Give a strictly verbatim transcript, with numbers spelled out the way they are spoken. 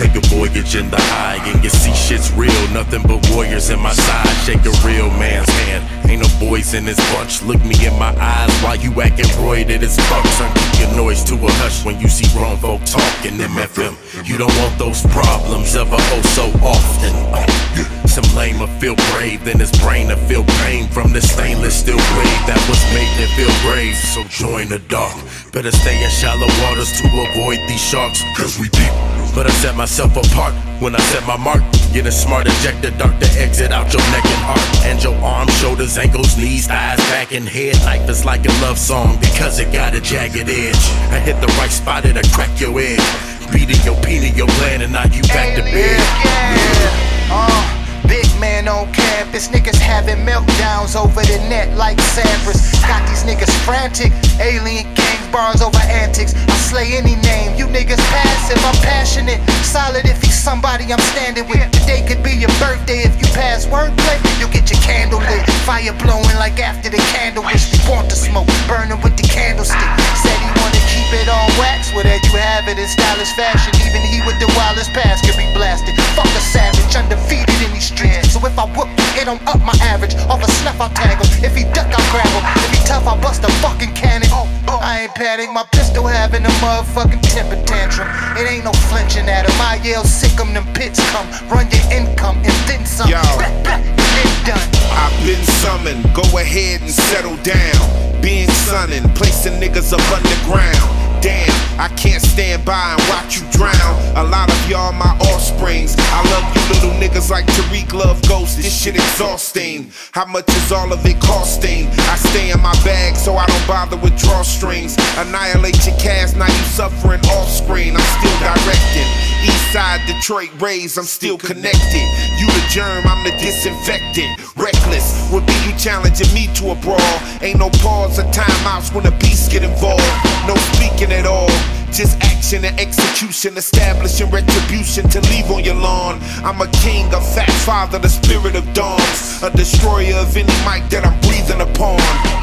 Take a voyage in the eye and you see shit's real. Nothing but warriors in my side. Shake a real man's hand. Ain't no boys in this bunch. Look me in my eyes while you acting roided as fuck. Son, keep your noise to a hush when you see grown folk talking M F M. You don't want those problems ever oh so often. Uh, some lame will feel brave, then his brain will feel pain from the stainless steel blade that was made to feel brave. So join the dark. Better stay in shallow waters to avoid these sharks, cause we deep. But I set myself apart when I set my mark. Get a smart ejector, dark to exit out your neck and heart. And your arms, shoulders, ankles, knees, thighs, back and head. Life is like a love song because it got a jagged edge. I hit the right spot, it'll crack your edge. Beating your pineal gland and now you back to bed. Yeah, uh. Big man on campus, niggas having meltdowns over the net like Sampras. Got these niggas frantic, alien gang bars over antics. I slay any name, you niggas passive, I'm passionate. Solid if he's somebody I'm standing with. Today could be your birthday, if you pass wordplay, you'll get your candle lit. Fire blowing like after the candle wish. We want the smoke, burning with the candlestick. Said he wanna keep it on wax, well there you have it in stylish fashion. Even he with the wildest past could be blasted. Fuck a savage, undefeated in these streets. So if I whoop, it don't up my average. Off a snuff, I'll tag him. If he duck, I'll grab him. If he tough, I'll bust a fucking cannon. I ain't padding my pistol, having a motherfucking temper tantrum. It ain't no flinching at him. I yell sick 'em, them pits come. Run your income and then some. Yo, it done. I've been summoned, go ahead and settle down. Being sunning, placing niggas up underground. Damn, I can't stand by and watch you drown. A lot of y'all my offsprings. I love you little niggas like Tariq love Ghost. This shit exhausting. How much is all of it costing? I stay in my bag so I don't bother with drawstrings. Annihilate your cast, now you suffering off screen. I'm still directing. East side Detroit Rays, I'm still connected. You the germ, I'm the disinfectant. Reckless would be you challenging me to a brawl. Ain't no pause or timeouts when the beasts get involved. No speaking at all, just action and execution, establishing retribution to leave on your lawn. I'm a king, a fat father, the spirit of dawns, a destroyer of any mic that I'm breathing upon.